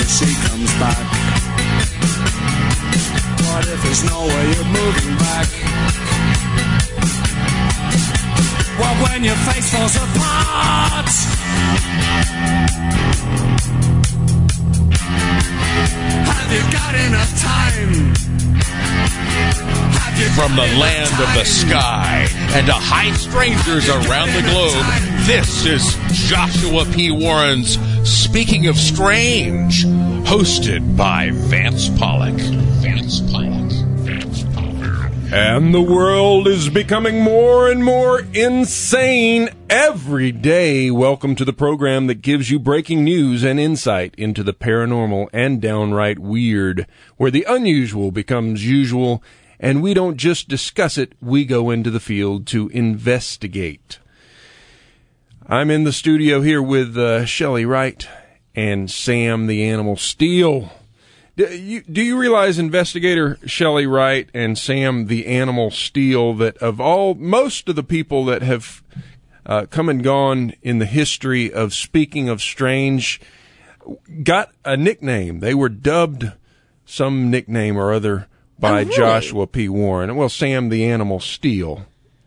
she comes back? What if there's no way you're moving back? What when your face falls apart? Have you got enough time? From the land of the sky and to high strangers around the globe, this is Joshua P. Warren's Speaking of Strange, hosted by Vance Pollock. Vance Pollock. Vance Pollock. And the world is becoming more and more insane every day. Welcome to the program that gives you breaking news and insight into the paranormal and downright weird, where the unusual becomes usual, and we don't just discuss it, we go into the field to investigate. I'm in the studio here with Shelley Wright and Sam the Animal Steele. Do you realize, investigator Shelley Wright and Sam the Animal Steele, that of most of the people that have come and gone in the history of Speaking of Strange got a nickname? They were dubbed some nickname or other by Joshua P. Warren. Well, Sam the Animal Steele.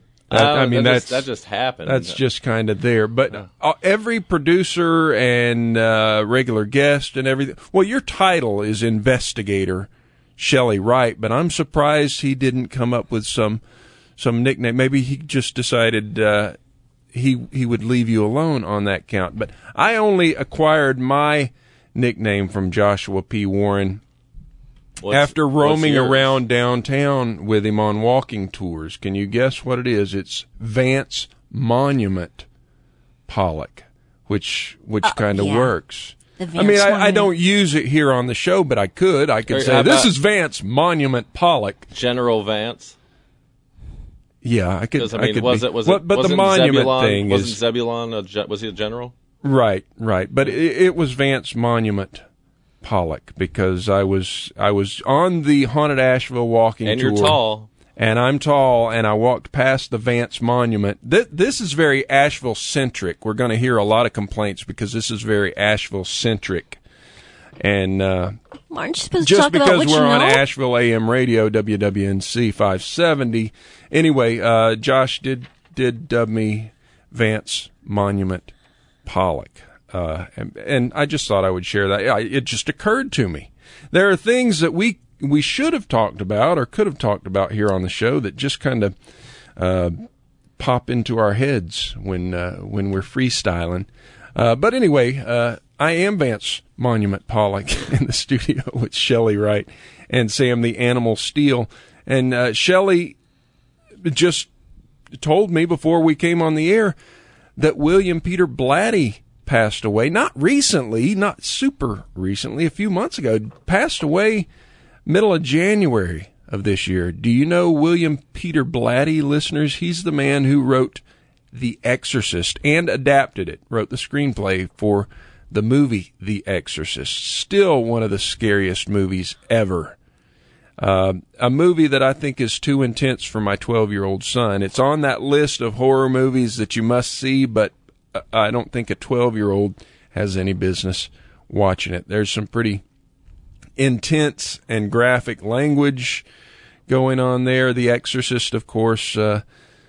That just happened. That's just kind of there. But every producer and regular guest and everything. Well, your title is investigator Shelley Wright, but I'm surprised he didn't come up with some nickname. Maybe he just decided he would leave you alone on that count. But I only acquired my nickname from Joshua P. Warren after roaming around downtown with him on walking tours. Can you guess what it is? It's Vance Monument Pollock, which kind of works. I don't use it here on the show, but I could. I could say, this is Vance Monument Pollock. General Vance? Yeah, I could. But the monument Zebulon, thing wasn't Zebulon was he a general? Right. But it was Vance Monument Pollock, because I was on the Haunted Asheville walking tour. And you're tall. And I'm tall, and I walked past the Vance Monument. This is very Asheville-centric. We're going to hear a lot of complaints because this is very Asheville-centric. And aren't you supposed just to talk because about what we're on you know? Asheville AM radio, WWNC 570. Anyway, Josh did dub me Vance Monument Pollock. And I just thought I would share that. It just occurred to me. There are things that we should have talked about or could have talked about here on the show that just kind of pop into our heads when we're freestyling. But anyway, I am Vance Monument Pollock in the studio with Shelley Wright and Sam the Animal Steele. And Shelley just told me before we came on the air that William Peter Blatty passed away, not recently, not super recently, a few months ago, passed away middle of January of this year. Do you know William Peter Blatty, listeners? He's the man who wrote The Exorcist and adapted it, wrote the screenplay for the movie The Exorcist. Still one of the scariest movies ever. A movie that I think is too intense for my 12-year-old son. It's on that list of horror movies that you must see, but I don't think a 12-year-old has any business watching it. There's some pretty intense and graphic language going on there. The Exorcist, of course, the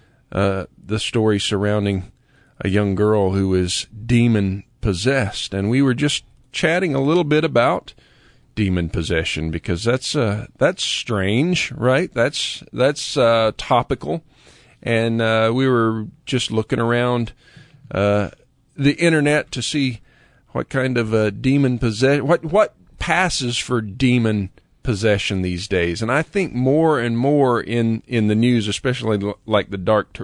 story surrounding a young girl who is demon-possessed. And we were just chatting a little bit about demon possession, because that's strange, right? That's topical. And we were just looking around the internet to see what kind of demon possession, what passes for demon possession these days. And I think more and more in the news, especially like the dark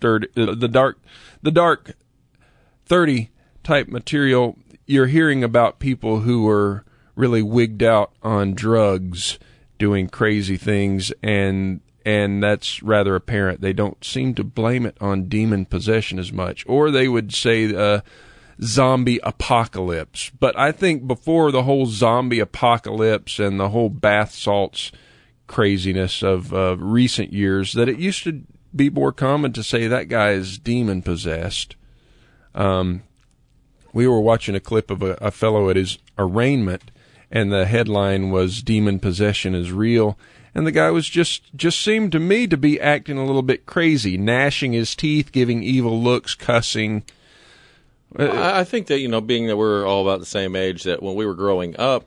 30 type material, you're hearing about people who are really wigged out on drugs, doing crazy things, and that's rather apparent. They don't seem to blame it on demon possession as much, or they would say zombie apocalypse. But I think before the whole zombie apocalypse and the whole bath salts craziness of recent years, that it used to be more common to say that guy is demon possessed. We were watching a clip of a fellow at his arraignment, and the headline was "Demon Possession is Real." And the guy was just seemed to me to be acting a little bit crazy, gnashing his teeth, giving evil looks, cussing. I think that, being that we're all about the same age, that when we were growing up,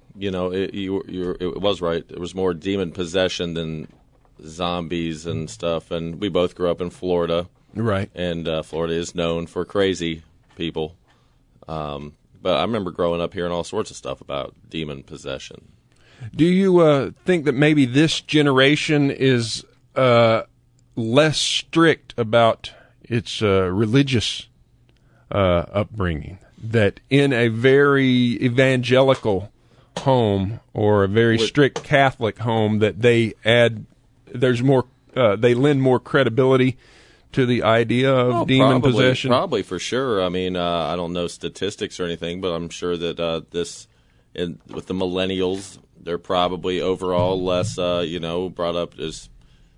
it was right. It was more demon possession than zombies and stuff. And we both grew up in Florida. Right. And Florida is known for crazy people. But I remember growing up hearing all sorts of stuff about demon possession. Do you think that maybe this generation is less strict about its religious upbringing? That in a very evangelical home or a very strict Catholic home, that they lend more credibility to the idea of demon possession? Probably, for sure. I mean, I don't know statistics or anything, but I'm sure that with the millennials, they're probably overall less, brought up as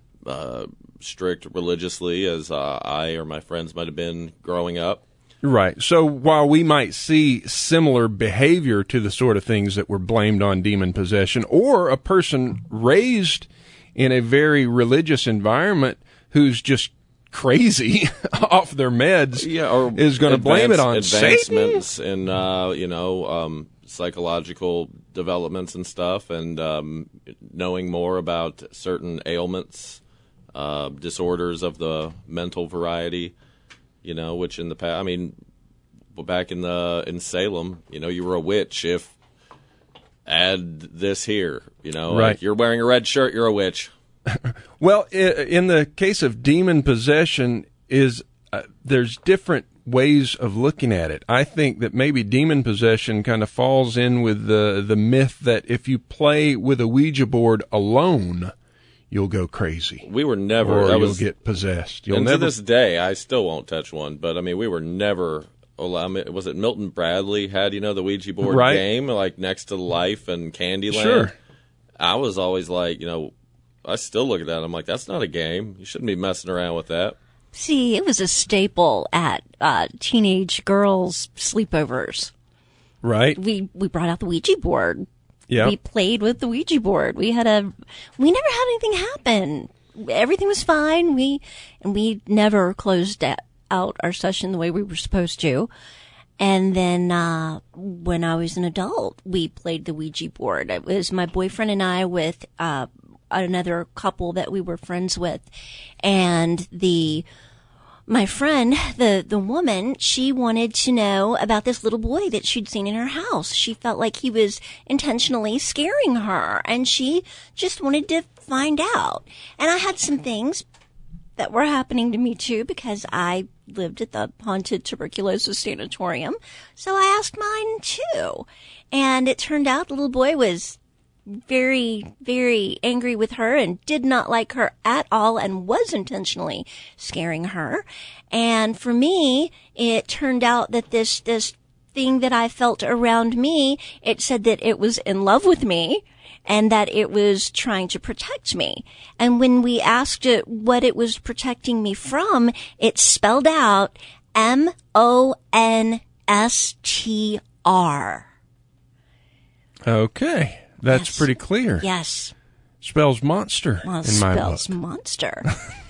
strict religiously as I or my friends might have been growing up. Right. So while we might see similar behavior to the sort of things that were blamed on demon possession, or a person raised in a very religious environment who's just crazy off their meds, is going to blame it on advancements Satan? in psychological developments and stuff, and knowing more about certain ailments, disorders of the mental variety, which in the past, back in Salem, you were a witch if add this here, right. Like you're wearing a red shirt, you're a witch. Well, in the case of demon possession, there's different ways of looking at it. I think that maybe demon possession kind of falls in with the myth that if you play with a Ouija board alone, you'll go crazy. We were never, or you'll get possessed. To this day, I still won't touch one. But we were never. Was it Milton Bradley had the Ouija board game like Next to Life and Candyland? Sure. I was always like, I still look at that. I'm like, that's not a game. You shouldn't be messing around with that. See, it was a staple at teenage girls' sleepovers. Right. We brought out the Ouija board. Yeah. We played with the Ouija board. We never had anything happen. Everything was fine. We never closed out our session the way we were supposed to. And then when I was an adult, we played the Ouija board. It was my boyfriend and I with another couple that we were friends with, and my friend, the woman, she wanted to know about this little boy that she'd seen in her house. She felt like he was intentionally scaring her, and she just wanted to find out. And I had some things that were happening to me too, because I lived at the haunted tuberculosis sanatorium. So I asked mine too. And it turned out the little boy was very, very angry with her and did not like her at all and was intentionally scaring her. And for me, it turned out that this thing that I felt around me, it said that it was in love with me and that it was trying to protect me. And when we asked it what it was protecting me from, it spelled out MONSTR. Okay. That's pretty clear. Yes. Spells monster in my book. Spells monster.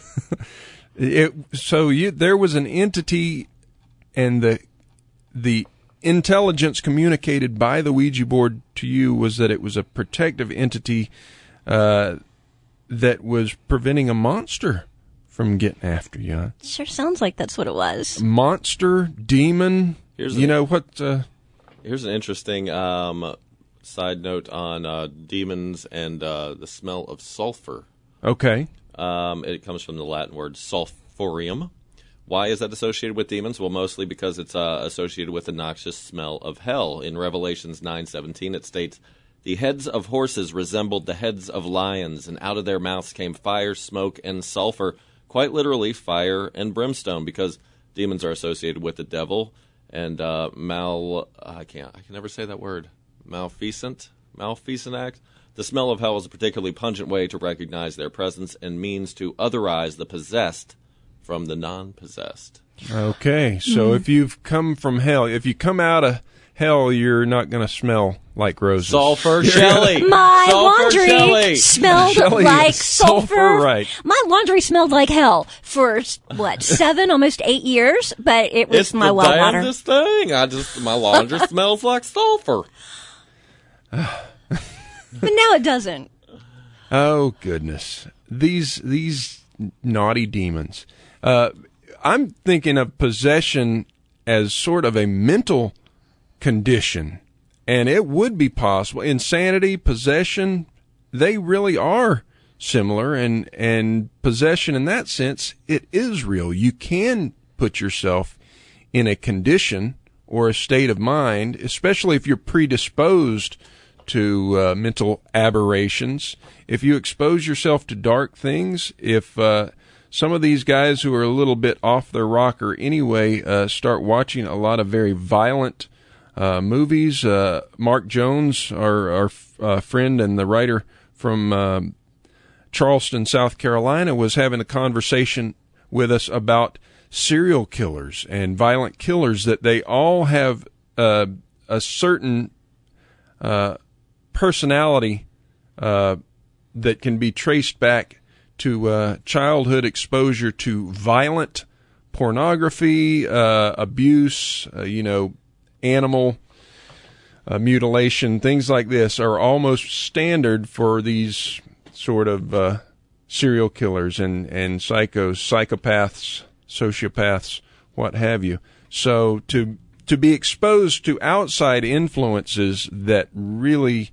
There was an entity, and the intelligence communicated by the Ouija board to you was that it was a protective entity that was preventing a monster from getting after you. Sure sounds like that's what it was. Monster, demon. Here's an interesting side note on demons and the smell of sulfur. Okay. It comes from the Latin word sulphurium. Why is that associated with demons? Well, mostly because it's associated with the noxious smell of hell. In Revelations 9:17, it states, "The heads of horses resembled the heads of lions, and out of their mouths came fire, smoke, and sulfur." Quite literally, fire and brimstone, because demons are associated with the devil and I can never say that word. Malfeasant act. The smell of hell is a particularly pungent way to recognize their presence and means to otherize the possessed from the non-possessed. Okay, so if you've come from hell, if you come out of hell, you're not going to smell like roses. Sulfur Shelley. My Sulfur laundry Shelley. smelled Shelley like is sulfur, right. My laundry smelled like hell for, 7, almost 8 years, but it was It's my the well water. damnedest thing. My laundry smells like sulfur. But now it doesn't. Oh, goodness. These naughty demons. I'm thinking of possession as sort of a mental condition, and it would be possible. Insanity, possession, they really are similar, and possession in that sense, it is real. You can put yourself in a condition or a state of mind, especially if you're predisposed to mental aberrations. If you expose yourself to dark things, if some of these guys who are a little bit off their rocker anyway start watching a lot of very violent movies. Mark Jones, our friend and the writer from Charleston, South Carolina, was having a conversation with us about serial killers and violent killers, that they all have a certain personality that can be traced back to childhood exposure to violent pornography, abuse, animal mutilation, things like this are almost standard for these sort of serial killers and psychopaths, sociopaths, what have you. So to be exposed to outside influences that really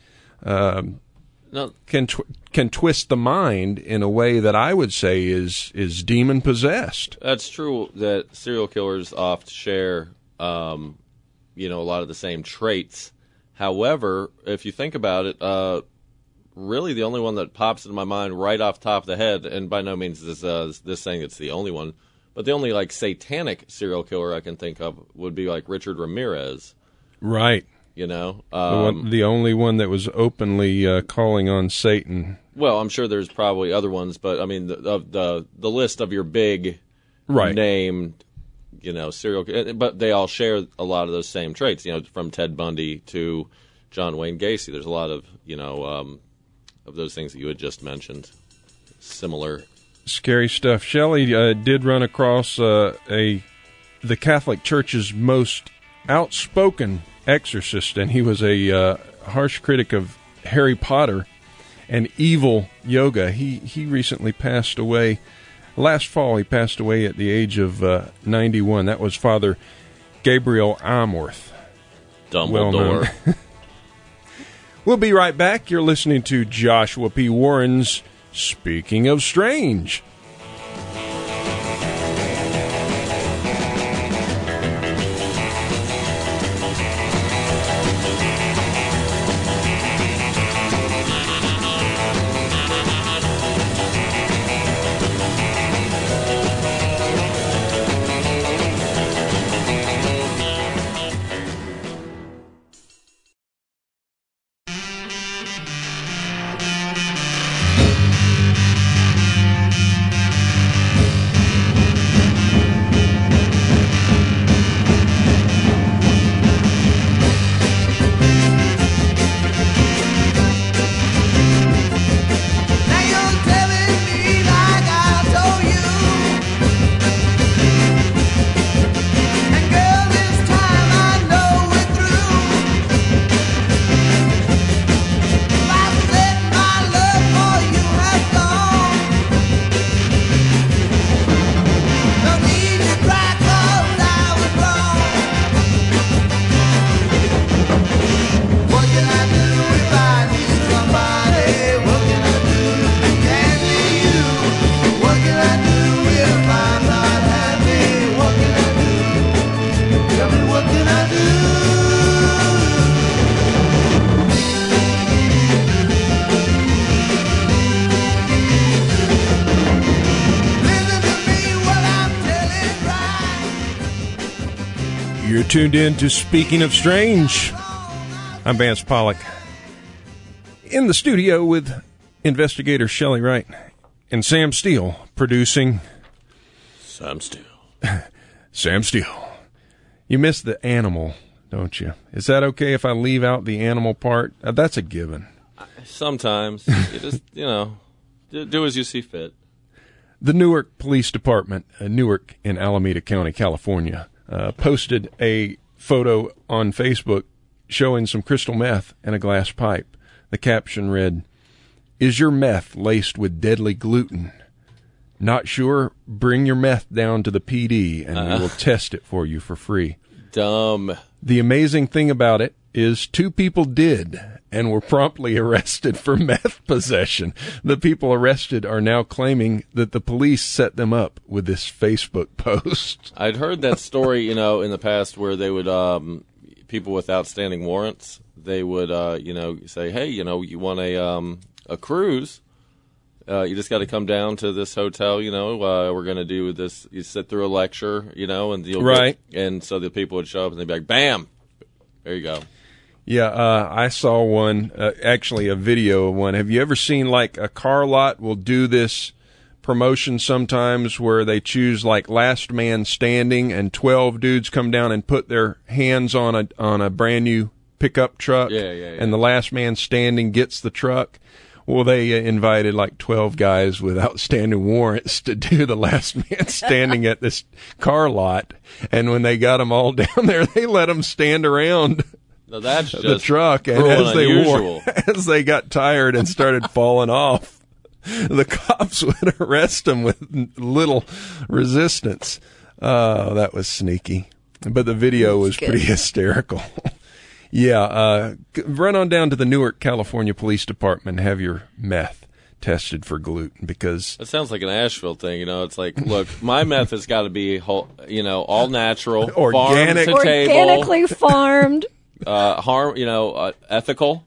can twist the mind in a way that I would say is demon possessed. That's true that serial killers oft share, a lot of the same traits. However, if you think about it, really the only one that pops into my mind right off the top of the head, and by no means is this saying it's the only one, but the only like satanic serial killer I can think of would be like Richard Ramirez. Right. The only one that was openly calling on Satan. Well, I'm sure there's probably other ones, but I mean the list of your big named, serial, but they all share a lot of those same traits. From Ted Bundy to John Wayne Gacy. There's a lot of of those things that you had just mentioned. Similar, scary stuff. Shelley did run across the Catholic Church's most outspoken exorcist, and he was a harsh critic of Harry Potter and evil yoga. He recently passed away. Last fall, he passed away at the age of 91. That was Father Gabriel Amorth. Dumbledore. We'll be right back. You're listening to Joshua P. Warren's Speaking of Strange. You're tuned in to Speaking of Strange. I'm Vance Pollock. In the studio with investigator Shelley Wright and Sam Steele producing. Sam Steele. Sam Steele. You missed the animal don't you? Is that okay if I leave out the animal part? That's a given. Sometimes. You just, do as you see fit. The Newark Police Department, Newark in Alameda County, California, posted a photo on Facebook showing some crystal meth in a glass pipe. The caption read, "Is your meth laced with deadly gluten? Not sure? Bring your meth down to the PD and we will test it for you for free." Dumb. The amazing thing about it is 2 people did and were promptly arrested for meth possession. The people arrested are now claiming that the police set them up with this Facebook post. I'd heard that story, in the past where they would, people with outstanding warrants, they would, say, hey, you want a cruise? You just got to come down to this hotel, we're going to do this. You sit through a lecture, and you'll right. And so the people would show up and they'd be like, bam, there you go. Yeah, I saw one, actually a video of one. Have you ever seen like a car lot will do this promotion sometimes where they choose like last man standing and 12 dudes come down and put their hands on a brand new pickup truck. Yeah. And the last man standing gets the truck. Well, they invited like 12 guys with outstanding warrants to do the last man standing at this car lot. And when they got them all down there, they let them stand around now that's just the truck. And as they got tired and started falling off, the cops would arrest them with little resistance. Oh, that was sneaky. But the video was pretty hysterical. Yeah, run on down to the Newark, California Police Department and have your meth tested for gluten because... That sounds like an Asheville thing, It's like, look, my meth has got to be, all natural, organic, organically farmed, ethical,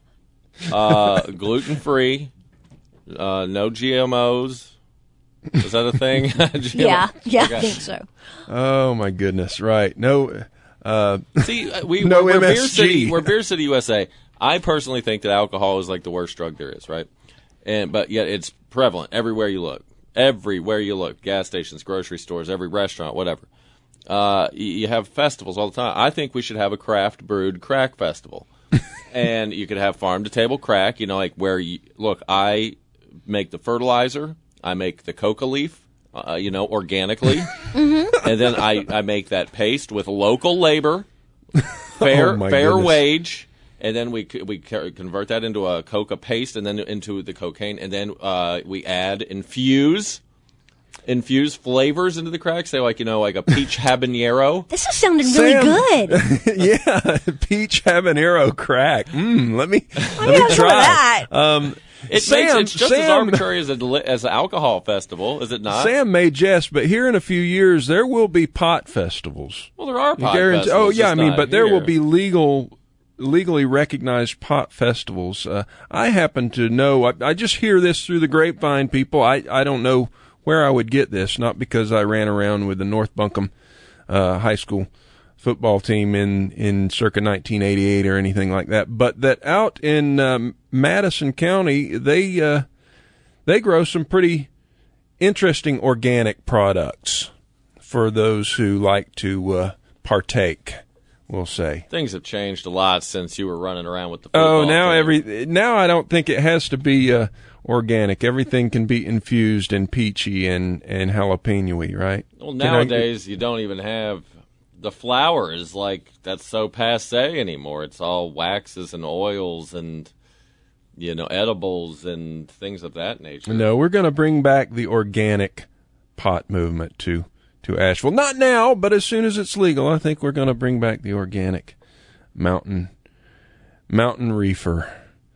gluten-free, no GMOs. Is that a thing? Yeah, I think so. Oh my goodness! Right? No. See, no we're MSG. We're Beer City, USA. I personally think that alcohol is like the worst drug there is, right? But yet it's prevalent everywhere you look. Everywhere you look, gas stations, grocery stores, every restaurant, whatever. You have festivals all the time. I think we should have a craft brewed crack festival, and you could have farm to table crack. Where I make the fertilizer, I make the coca leaf. Organically, mm-hmm. And then I make that paste with local labor, fair wage, and then we convert that into a coca paste, and then into the cocaine, and then we add infuse flavors into the crack. Say like a peach habanero. This is sounding really good. Yeah, peach habanero crack. Let me try that. It's just as arbitrary as an alcohol festival, is it not? Sam may jest, but here in a few years there will be pot festivals. Well, there are pot festivals. Oh yeah, but there will be legally recognized pot festivals. I happen to know. I just hear this through the grapevine, people. I don't know where I would get this. Not because I ran around with the North Buncombe high school football team in circa 1988 or anything like that, but that out in Madison County, they grow some pretty interesting organic products for those who like to partake. We'll say things have changed a lot since you were running around with the football now I don't think it has to be organic. Everything can be infused and peachy and jalapeno-y, right? Well, nowadays you don't even have. The flour is that's so passe anymore. It's all waxes and oils and, edibles and things of that nature. No, we're going to bring back the organic pot movement to Asheville. Not now, but as soon as it's legal, I think we're going to bring back the organic mountain reefer.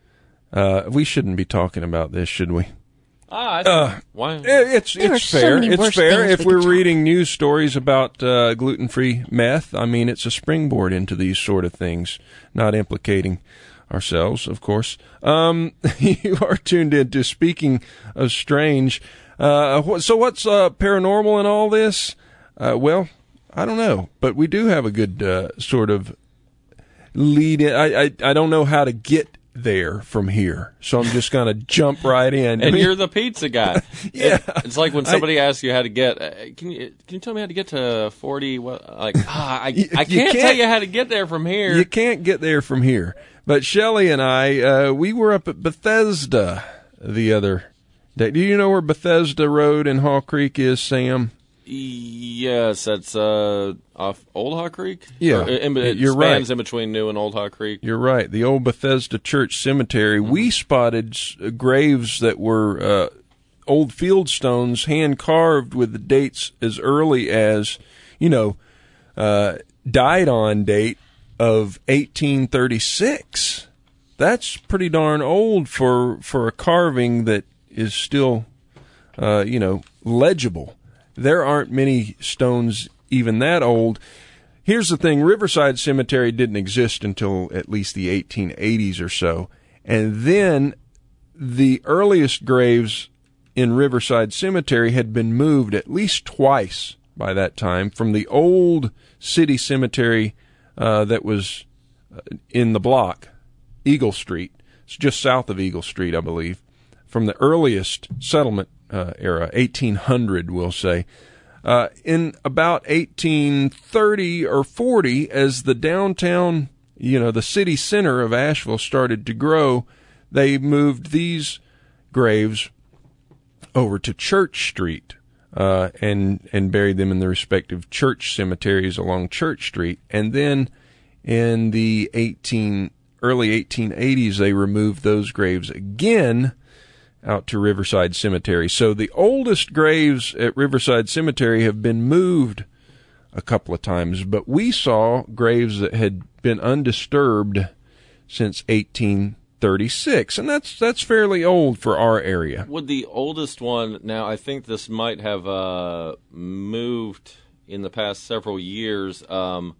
We shouldn't be talking about this, should we? Why? It's fair. It's fair if we're reading news stories about gluten-free meth. I mean, it's a springboard into these sort of things, not implicating ourselves, of course. You are tuned in to Speaking of Strange. So what's paranormal in all this? Well, I don't know, but we do have a good sort of lead in. I don't know how to get there from here, so I'm just going to jump right in. And you're the pizza guy. Yeah. It's like when somebody asks you how to get. Can you tell me how to get to 40? I can't tell you how to get there from here. You can't get there from here. But Shelley and I, we were up at Bethesda the other day. Do you know where Bethesda Road in Hall Creek is, Sam? Yes, that's off Old Haw Creek. Yeah, it you're spans right. in between New and Old Haw Creek. You're right. The old Bethesda Church Cemetery. Mm-hmm. We spotted graves that were old field stones, hand carved with the dates as early as, died on date of 1836. That's pretty darn old for a carving that is still, legible. There aren't many stones even that old. Here's the thing. Riverside Cemetery didn't exist until at least the 1880s or so. And then the earliest graves in Riverside Cemetery had been moved at least twice by that time from the old city cemetery that was in the block, Eagle Street. It's just south of Eagle Street, I believe, from the earliest settlement era, 1800, we'll say. In about 1830 or 40, as the downtown, the city center of Asheville started to grow, they moved these graves over to Church Street and buried them in the respective church cemeteries along Church Street. And then in the early 1880s, they removed those graves again out to Riverside Cemetery. So the oldest graves at Riverside Cemetery have been moved a couple of times, but we saw graves that had been undisturbed since 1836, and that's fairly old for our area. Would the oldest one, now I think this might have moved in the past several years, would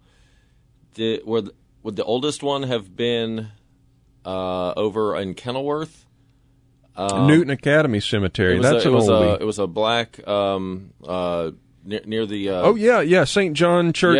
the oldest one have been over in Kenilworth? Newton Academy Cemetery. That's an oldie. It was a black near the. St. John Church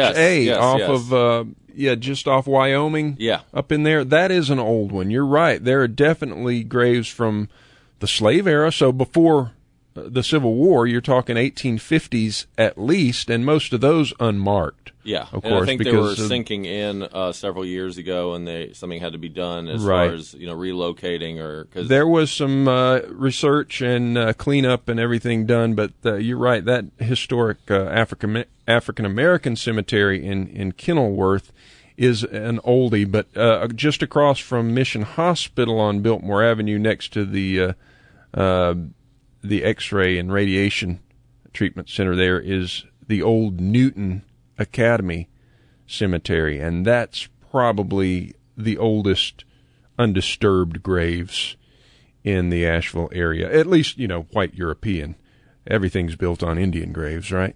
just off Wyoming. Yeah, up in there. That is an old one. You're right. There are definitely graves from the slave era, so before the Civil War. You're talking 1850s at least, and most of those unmarked. Yeah, of and course, I think because they were sinking in several years ago, and something had to be done as right. far as relocating or because there was some research and cleanup and everything done. But you're right, that historic African American cemetery in Kenilworth is an oldie. But just across from Mission Hospital on Biltmore Avenue, next to the X-ray and radiation treatment center, there is the old Newton Academy Cemetery, and that's probably the oldest undisturbed graves in the Asheville area, at least, white European. Everything's built on Indian graves, right?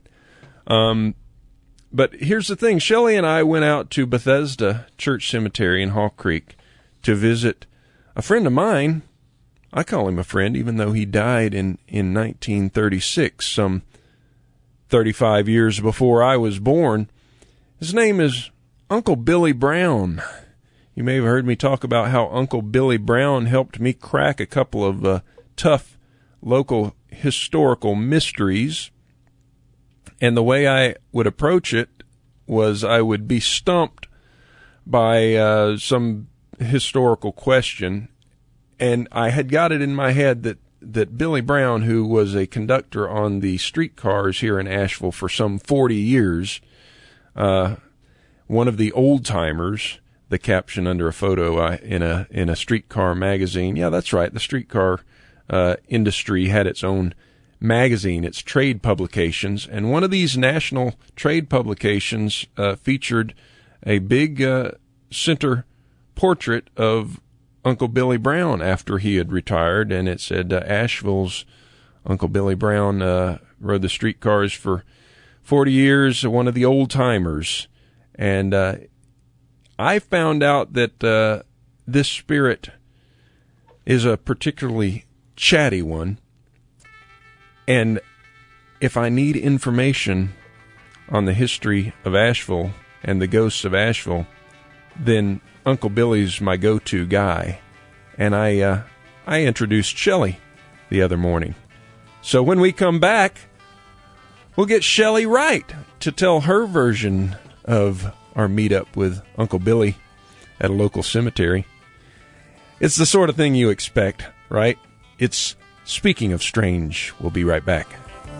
But here's the thing. Shelley and I went out to Bethesda Church Cemetery in Hall Creek to visit a friend of mine. I call him a friend, even though he died in 1936, some 35 years before I was born. His name is Uncle Billy Brown. You may have heard me talk about how Uncle Billy Brown helped me crack a couple of tough local historical mysteries. And the way I would approach it was I would be stumped by some historical question, and I had got it in my head that Billy Brown, who was a conductor on the streetcars here in Asheville for some 40 years, one of the old-timers, the caption under a photo in a streetcar magazine. Yeah, that's right. The streetcar industry had its own magazine, its trade publications, and one of these national trade publications featured a big center portrait of Uncle Billy Brown after he had retired, and it said Asheville's Uncle Billy Brown rode the streetcars for 40 years, one of the old-timers. And I found out that this spirit is a particularly chatty one, and if I need information on the history of Asheville and the ghosts of Asheville, then Uncle Billy's my go-to guy. and I introduced Shelley the other morning. So when we come back, we'll get Shelley Wright to tell her version of our meetup with Uncle Billy at a local cemetery. It's the sort of thing you expect, right? It's Speaking of Strange. We'll be right back.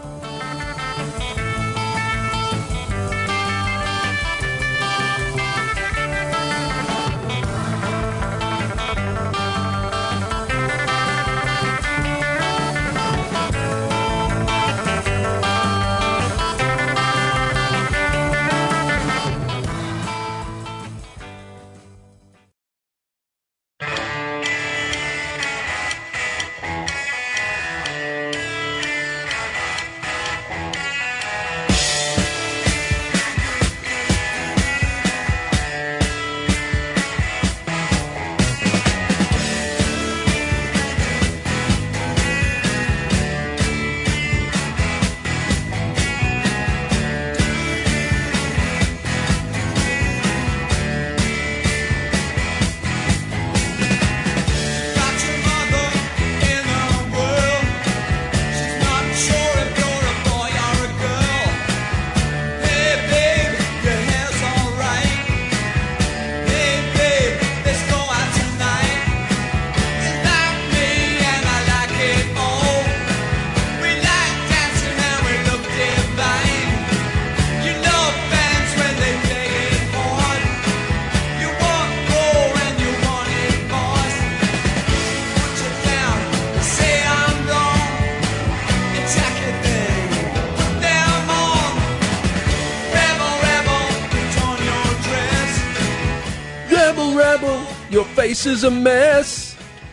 Your face is a mess.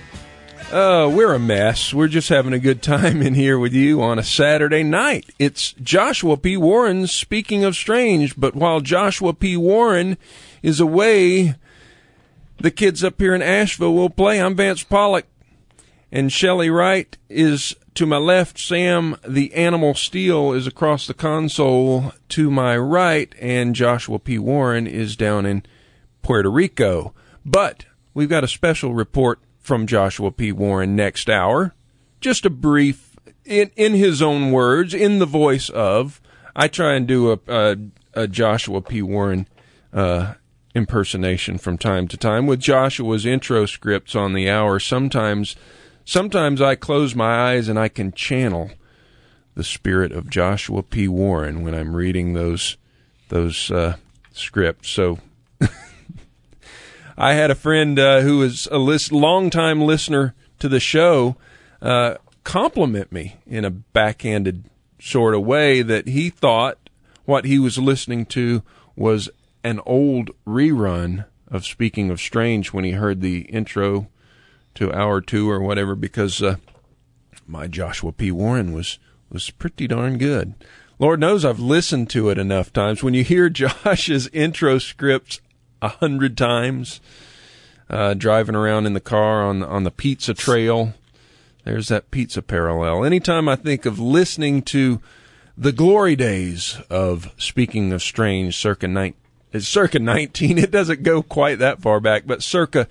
We're a mess. We're just having a good time in here with you on a Saturday night. It's Joshua P. Warren's Speaking of Strange, but while Joshua P. Warren is away, the kids up here in Asheville will play. I'm Vance Pollock, and Shelley Wright is to my left. Sam, the Animal Steel, is across the console to my right, and Joshua P. Warren is down in Puerto Rico. But we've got a special report from Joshua P. Warren next hour. Just a brief, in his own words, in the voice of. I try and do a Joshua P. Warren impersonation from time to time with Joshua's intro scripts on the hour. Sometimes I close my eyes and I can channel the spirit of Joshua P. Warren when I'm reading those scripts. So I had a friend who is a longtime listener to the show compliment me in a backhanded sort of way that he thought what he was listening to was an old rerun of Speaking of Strange when he heard the intro to Hour 2 or whatever, because my Joshua P. Warren was pretty darn good. Lord knows I've listened to it enough times. When you hear Josh's intro scripts 100 times, driving around in the car on the pizza trail, there's that pizza parallel. Anytime I think of listening to the glory days of Speaking of Strange, circa 19, it doesn't go quite that far back, but circa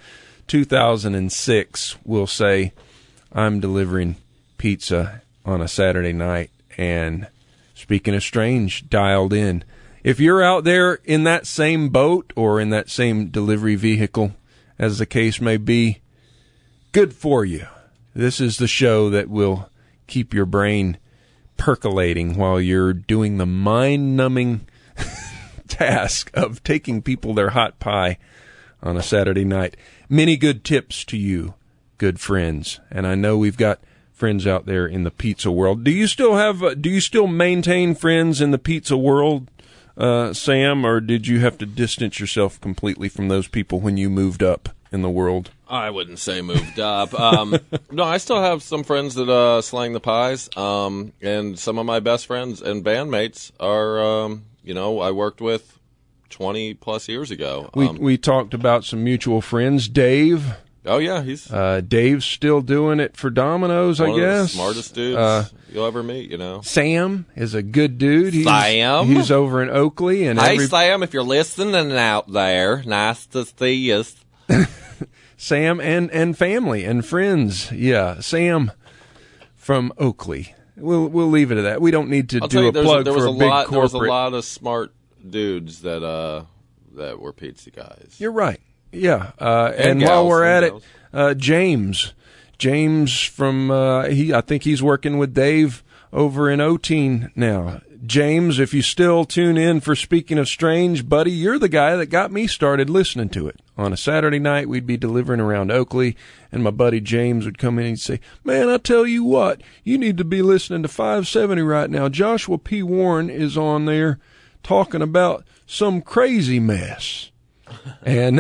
2006, we'll say, I'm delivering pizza on a Saturday night, and Speaking of Strange dialed in. If you're out there in that same boat or in that same delivery vehicle, as the case may be, good for you. This is the show that will keep your brain percolating while you're doing the mind-numbing task of taking people their hot pie on a Saturday night. Many good tips to you, good friends. And I know we've got friends out there in the pizza world. Do you still maintain friends in the pizza world, Sam, or did you have to distance yourself completely from those people when you moved up in the world? I wouldn't say moved up. No, I still have some friends that slang the pies, and some of my best friends and bandmates are, I worked with 20-plus years ago. We talked about some mutual friends. Dave. Oh, yeah, he's... Dave's still doing it for Domino's, I guess. One of the smartest dudes you'll ever meet, Sam is a good dude. Sam? He's over in Oakley. And hey, Sam, if you're listening out there, nice to see you. Sam and family and friends. Yeah, Sam from Oakley. We'll leave it at that. We don't need to do a plug for a big corporate. There was a lot of smart dudes that were pizza guys. You're right. Yeah, and while we're at it, James from I think he's working with Dave over in Otine now. James, if you still tune in for Speaking of Strange, buddy, you're the guy that got me started listening to it. On a Saturday night, we'd be delivering around Oakley, and my buddy James would come in and he'd say, "Man, I tell you what, you need to be listening to 570 right now. Joshua P. Warren is on there talking about some crazy mess." And,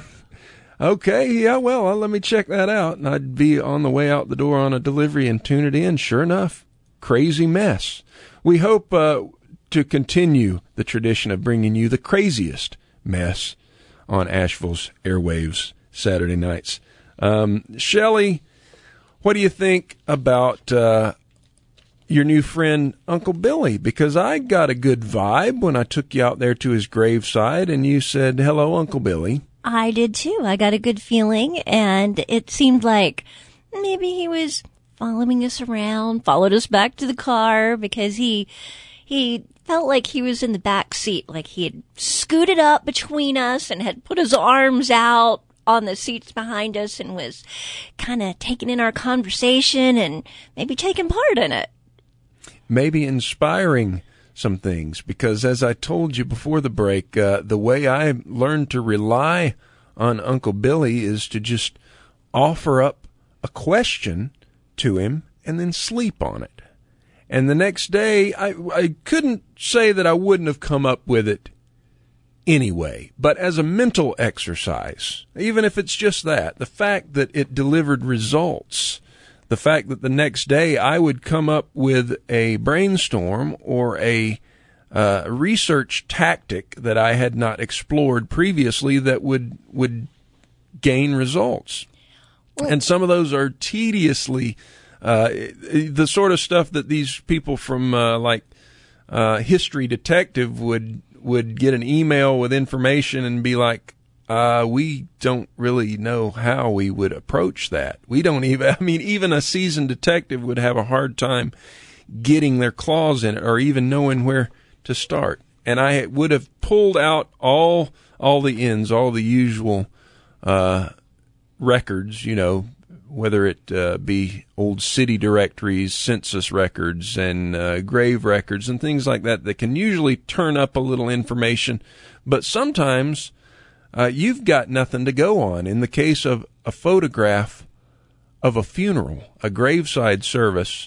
okay, yeah, well, let me check that out. And I'd be on the way out the door on a delivery and tune it in. Sure enough, crazy mess. We hope to continue the tradition of bringing you the craziest mess on Asheville's airwaves Saturday nights. Shelley, what do you think about your new friend Uncle Billy? Because I got a good vibe when I took you out there to his graveside and you said, "Hello, Uncle Billy." I did too. I got a good feeling, and it seemed like maybe he was following us around, followed us back to the car because he felt like he was in the back seat, like he had scooted up between us and had put his arms out on the seats behind us and was kind of taking in our conversation and maybe taking part in it. Maybe inspiring some things, because as I told you before the break, the way I learned to rely on Uncle Billy is to just offer up a question to him and then sleep on it. And the next day, I couldn't say that I wouldn't have come up with it anyway, but as a mental exercise, even if it's just that, the fact that it delivered results, the fact that the next day I would come up with a brainstorm or a research tactic that I had not explored previously that would gain results. And some of those are tediously the sort of stuff that these people from History Detective would get an email with information and be like, we don't really know how we would approach that. We don't even a seasoned detective would have a hard time getting their claws in it or even knowing where to start. And I would have pulled out all the ends, all the usual records, whether it be old city directories, census records, and grave records, and things like that can usually turn up a little information. But sometimes you've got nothing to go on. In the case of a photograph of a funeral, a graveside service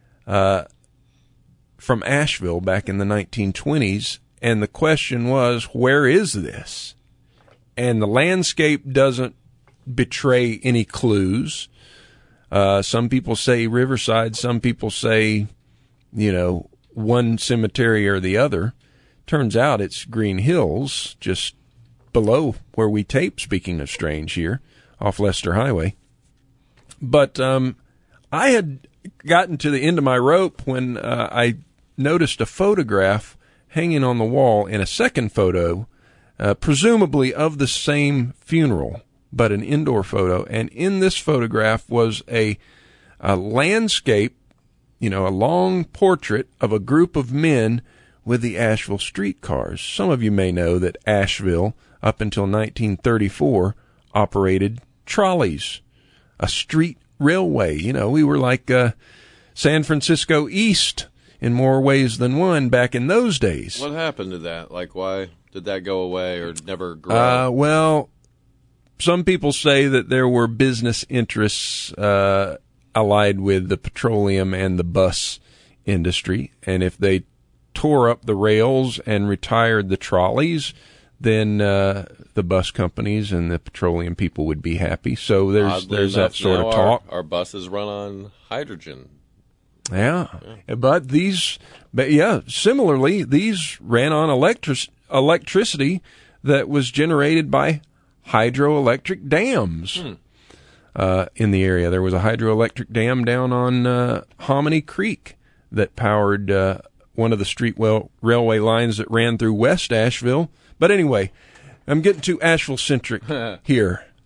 from Asheville back in the 1920s, and the question was, where is this? And the landscape doesn't betray any clues. Some people say Riverside, some people say, one cemetery or the other. Turns out it's Green Hills, just below where we tape Speaking of Strange here, off Leicester Highway. But I had gotten to the end of my rope when I noticed a photograph hanging on the wall in a second photo, presumably of the same funeral, but an indoor photo. And in this photograph was a landscape, a long portrait of a group of men with the Asheville streetcars. Some of you may know that Asheville, up until 1934, operated trolleys, a street railway. We were like San Francisco East in more ways than one back in those days. What happened to that? Like, why did that go away or never grow? Well, some people say that there were business interests allied with the petroleum and the bus industry, and if they tore up the rails and retired the trolleys, then the bus companies and the petroleum people would be happy. So there's that sort of talk. Our buses run on hydrogen. Yeah. But similarly, these ran on electricity that was generated by hydroelectric dams in the area. There was a hydroelectric dam down on Hominy Creek that powered one of the street railway lines that ran through West Asheville. But anyway, I'm getting too Asheville-centric here.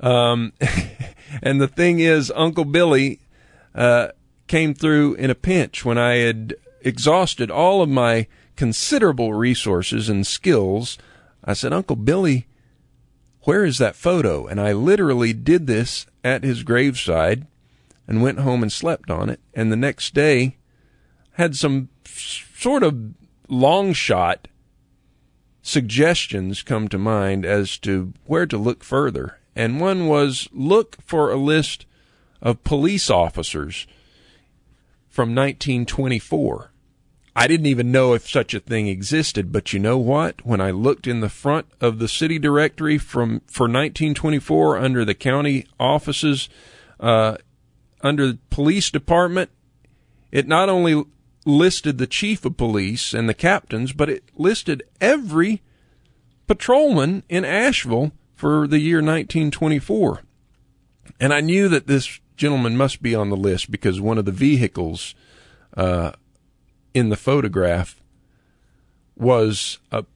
And the thing is, Uncle Billy came through in a pinch when I had exhausted all of my considerable resources and skills. I said, Uncle Billy, where is that photo? And I literally did this at his graveside and went home and slept on it. And the next day had some sort of long shot suggestions come to mind as to where to look further. And one was, look for a list of police officers from 1924. I didn't even know if such a thing existed, but you know what? When I looked in the front of the city directory for 1924 under the county offices, under the police department, it not only listed the chief of police and the captains, but it listed every patrolman in Asheville for the year 1924. And I knew that this gentleman must be on the list because one of the vehicles in the photograph was a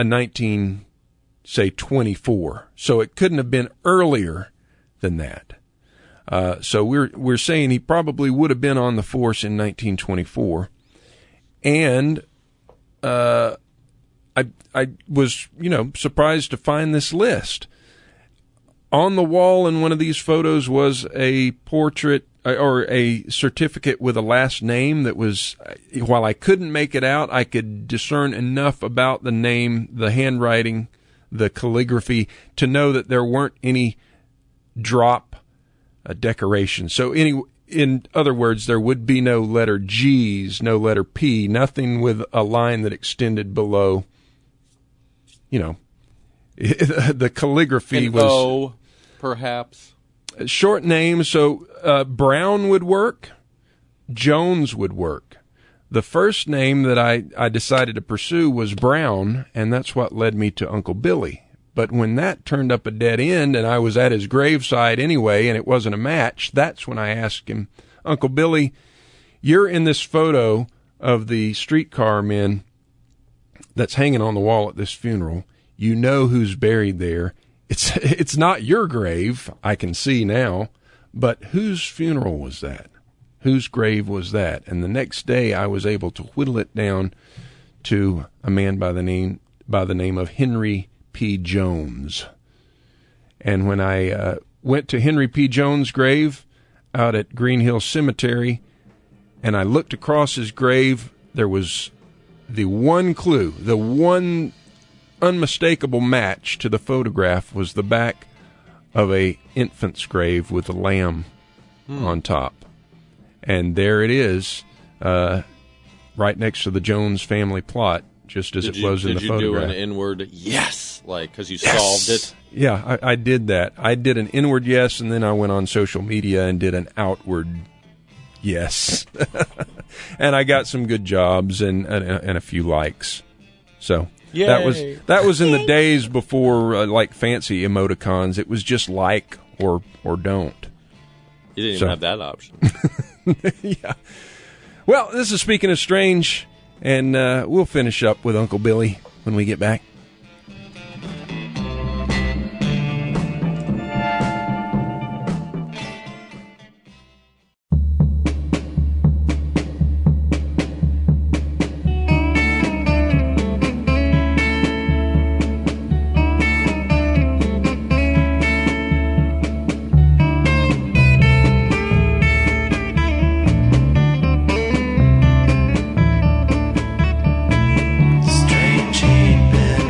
1924. So it couldn't have been earlier than that. So we're saying he probably would have been on the force in 1924. And I was, surprised to find this list. On the wall in one of these photos was a portrait or a certificate with a last name that was, while I couldn't make it out, I could discern enough about the name, the handwriting, the calligraphy to know that there weren't any drop decorations. So in other words, there would be no letter G's, no letter P, nothing with a line that extended below, the calligraphy was O, perhaps. Short names, so Brown would work, Jones would work. The first name that I decided to pursue was Brown, and that's what led me to Uncle Billy. But when that turned up a dead end and I was at his graveside anyway and it wasn't a match, that's when I asked him, Uncle Billy, you're in this photo of the streetcar men that's hanging on the wall at this funeral. You know who's buried there. It's not your grave, I can see now, but whose funeral was that? Whose grave was that? And the next day I was able to whittle it down to a man by the name of Henry P. Jones. And when I went to Henry P. Jones' grave out at Green Hill Cemetery, and I looked across his grave, there was the one clue, the one unmistakable match to the photograph was the back of a infant's grave with a lamb on top. And there it is, right next to the Jones family plot, just as it was in the photograph. Did you do an inward yes, because you solved it? Yeah, I did that. I did an inward yes, and then I went on social media and did an outward yes. And I got some good jobs and a few likes. So Yay. that was in the days before like fancy emoticons. It was just like or don't. You didn't even have that option. Yeah. Well, this is Speaking of Strange, and we'll finish up with Uncle Billy when we get back. Strange he'd been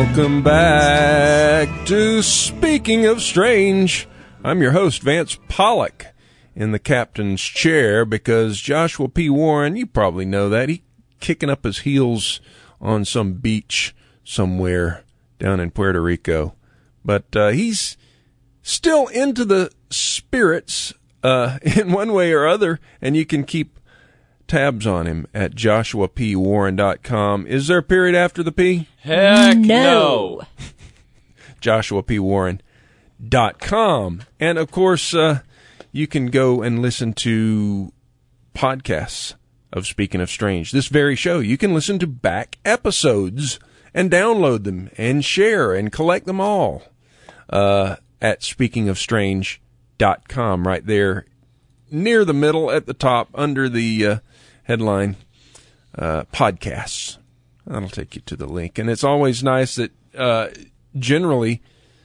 Welcome back to Speaking of Strange. I'm your host, Vance Pollock, in the captain's chair because Joshua P. Warren, you probably know that, he's kicking up his heels on some beach somewhere down in Puerto Rico. But he's still into the spirits in one way or other, and you can keep tabs on him at joshuapwarren.com. Is there a period after the P? Heck no. joshuapwarren.com. And, of course, you can go and listen to podcasts of Speaking of Strange. This very show, you can listen to back episodes and download them and share and collect them all at speakingofstrange.com, right there near the middle at the top under the headline podcasts. That'll take you to the link. And it's always nice that generally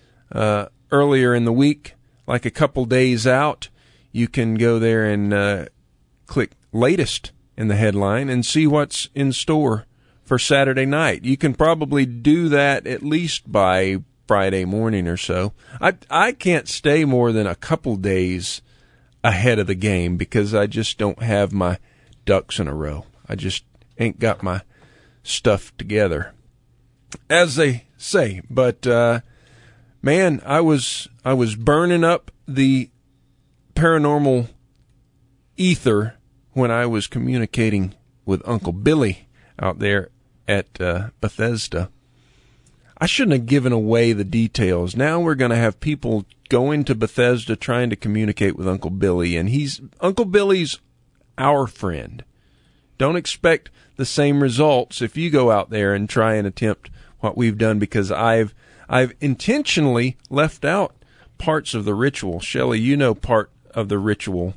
earlier in the week, like a couple days out, you can go there and click latest in the headline and see what's in store for Saturday night. You can probably do that at least by Friday morning or so. I can't stay more than a couple days ahead of the game because I just don't have my ducks in a row. I just ain't got my stuff together, as they say. But man, I was burning up the paranormal ether when I was communicating with Uncle Billy out there at Bethesda. I shouldn't have given away the details. Now we're going to have people going to Bethesda trying to communicate with Uncle Billy, and Uncle Billy's our friend. Don't expect the same results if you go out there and try and attempt what we've done, because I've intentionally left out parts of the ritual. Shelley, you know part of the ritual.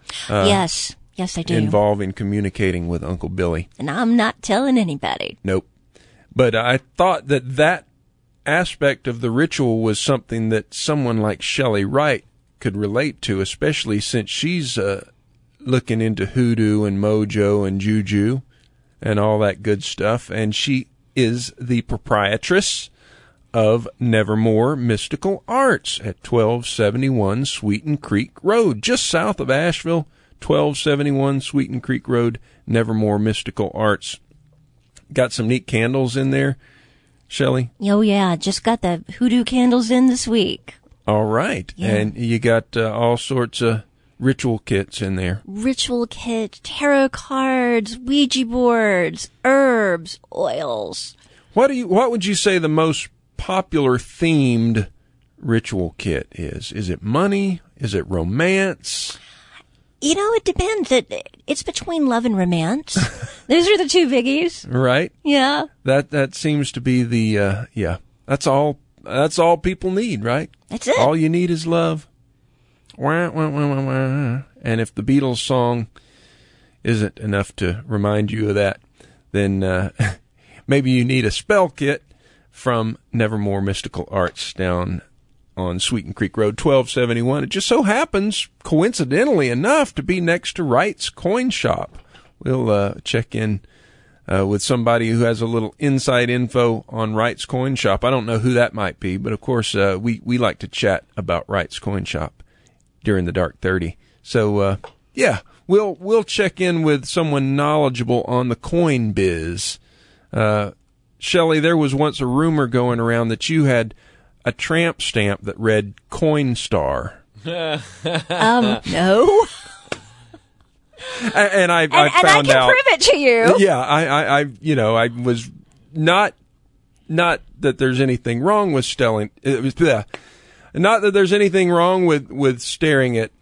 Yes, I do. Involving communicating with Uncle Billy. And I'm not telling anybody. Nope. But I thought that aspect of the ritual was something that someone like Shelley Wright could relate to, especially since she's looking into hoodoo and mojo and juju and all that good stuff. And she is the proprietress of Nevermore Mystical Arts at 1271 Sweeten Creek Road, just south of Asheville. 1271 Sweeten Creek Road, Nevermore Mystical Arts. Got some neat candles in there, Shelley? Oh, yeah. Just got the hoodoo candles in this week. All right. Yeah. And you got all sorts of ritual kits in there. Ritual kit, tarot cards, Ouija boards, herbs, oils. What would you say the most popular themed ritual kit is? Is it money? Is it romance? You know, it depends. It's between love and romance. Those are the two biggies. Right. Yeah. That seems to be the yeah. That's all people need, right? That's it. All you need is love. Wah, wah, wah, wah, wah. And if the Beatles song isn't enough to remind you of that, then maybe you need a spell kit from Nevermore Mystical Arts down on Sweeten Creek Road, 1271. It just so happens, coincidentally enough, to be next to Wright's Coin Shop. We'll check in with somebody who has a little inside info on Wright's Coin Shop. I don't know who that might be, but of course we like to chat about Wright's Coin Shop during the Dark 30. So yeah, we'll check in with someone knowledgeable on the coin biz. Shelley, there was once a rumor going around that you had a tramp stamp that read Coinstar. No. And I found I can out, prove it to you. Yeah, I was not that there's anything wrong with staring. Not that there's anything wrong with staring at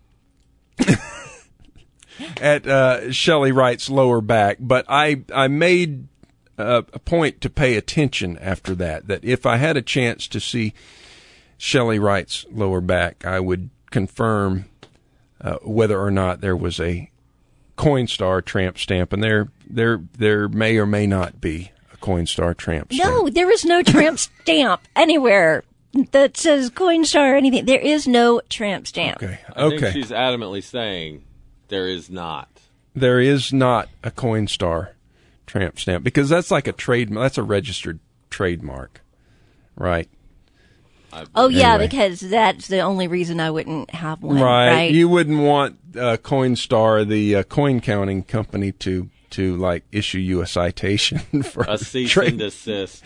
at Shelley Wright's lower back, but I made a point to pay attention after that if I had a chance to see Shelley Wright's lower back, I would confirm whether or not there was a Coinstar tramp stamp, and there may or may not be a Coinstar tramp stamp. No, there is no tramp stamp anywhere that says Coinstar or anything. There is no tramp stamp. Okay. I think she's adamantly saying there is not. There is not a Coinstar tramp stamp, because that's like that's a registered trademark. Right. Oh, yeah, Anyway. because that's the only reason I wouldn't have one, right? You wouldn't want Coinstar, the coin counting company, to like issue you a citation for A cease trade. and desist.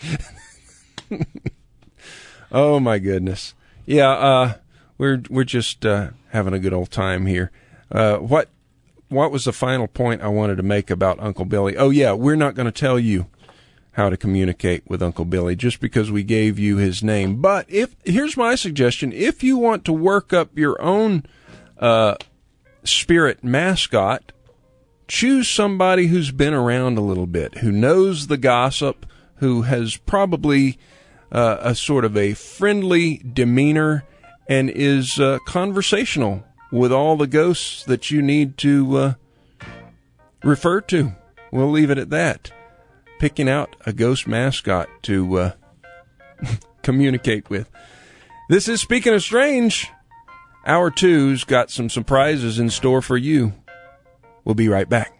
Oh my goodness. Yeah, we're just having a good old time here. What was the final point I wanted to make about Uncle Billy? Oh yeah, we're not going to tell you how to communicate with Uncle Billy just because we gave you his name. But here's my suggestion: if you want to work up your own spirit mascot, choose somebody who's been around a little bit, who knows the gossip, who has probably a sort of a friendly demeanor and is conversational with all the ghosts that you need to refer to. We'll leave it at that. Picking out a ghost mascot to communicate with. This is Speaking of Strange. Hour 2's got some surprises in store for you. We'll be right back.